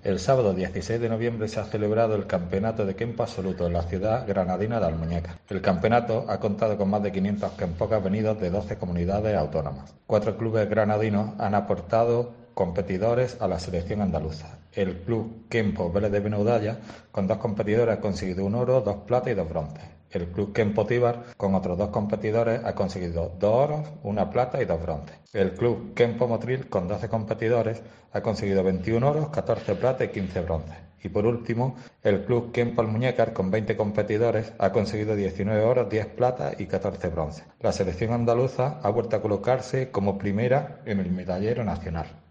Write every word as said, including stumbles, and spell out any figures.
El sábado dieciséis de noviembre se ha celebrado el Campeonato de Kempo Absoluto en la ciudad granadina de Almuñécar. El campeonato ha contado con más de quinientos kempocas venidos de doce comunidades autónomas. Cuatro clubes granadinos han aportado competidores a la selección andaluza. El Club Kempo Vélez de Benaudalla, con dos competidores, ha conseguido un oro, dos plata y dos bronces. El Club Kempo Tíbar, con otros dos competidores, ha conseguido dos oros, una plata y dos bronces. El Club Kempo Motril, con doce competidores, ha conseguido veintiún oros, catorce plata y quince bronces. Y por último, el Club Kempo Almuñécar, con veinte competidores, ha conseguido diecinueve oros, diez plata y catorce bronces. La selección andaluza ha vuelto a colocarse como primera en el medallero nacional.